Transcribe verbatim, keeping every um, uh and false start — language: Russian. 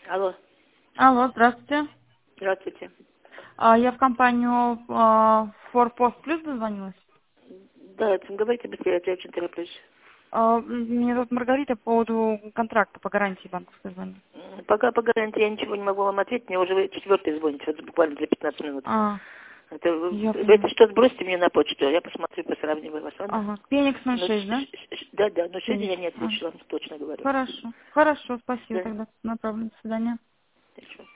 Алло, Алло, здравствуйте. здравствуйте. А, я в компанию а, Форпост Плюс дозвонилась. Да, это говорите быстрее, я очень тороплюсь. А, меня зовут Маргарита, по поводу контракта по гарантии банковской звоню. М, Пока по гарантии я ничего не могу вам ответить, мне уже вы четвертый звоните, вот буквально за пятнадцать минут. А, Это, вы, я вы это поняла. что, сбросьте мне на почту, я посмотрю, посравниваю вас, ладно? Ага, Феникс ноль Ну, шесть, ш- да? ш- ш- да, да, но сегодня Феникс. я не А, отвечу, вам точно говорю. хорошо. Хорошо, спасибо Да, тогда. Направлено. До свидания. хорошо.